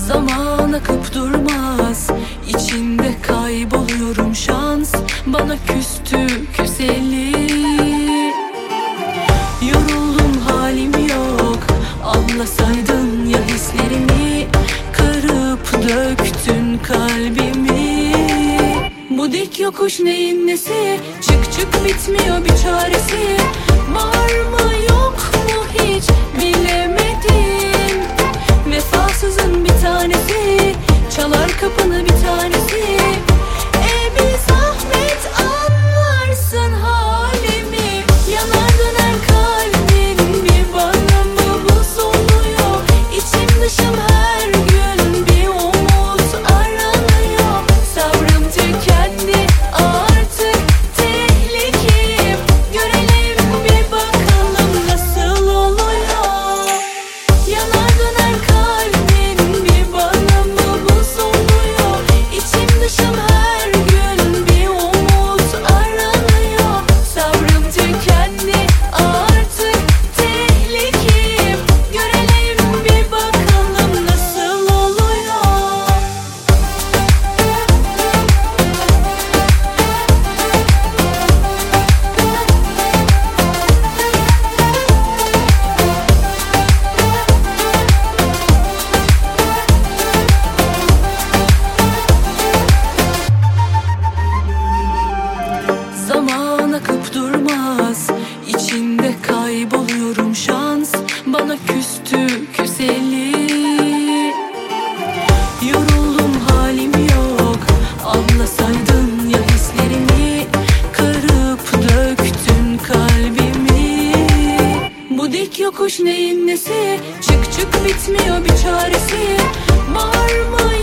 Zaman akıp durmaz, içinde kayboluyorum şans. Bana küstü küseli. Yoruldum halim yok, anlasaydın ya hislerimi. Kırıp döktün kalbimi. Bu dik yokuş neyin nesi? Çık çık bitmiyor bir çaresi. Var mı yok mu hiç bilemedim. Vefasızın bir tanesi, çalar kapını bir tanesi. Bir zahmet anlarsın halimi. Yanar döner kalbin, bir bana mı buz oluyor? İçim dışım her gün bir umut aranıyor. Sabrım tükendi artık, tehlikeyim. Görelim bir bakalım nasıl oluyor. Yanar döner kalbin, bir bana mı buz oluyor? İçim dışım her gün bir umut aranıyor. Sabrım tükendi artık, tehlikeyim. Görelim bir bakalım nasıl oluyor. Zaman akıp durmaz, içinde kayboluyorum şans. Bana küstü küseli. Yoruldum halim yok, anlasaydın ya hislerimi. Kırıp döktün kalbimi. Bu dik yokuş neyin nesi? Çık çık bitmiyor bir çaresi. Var mı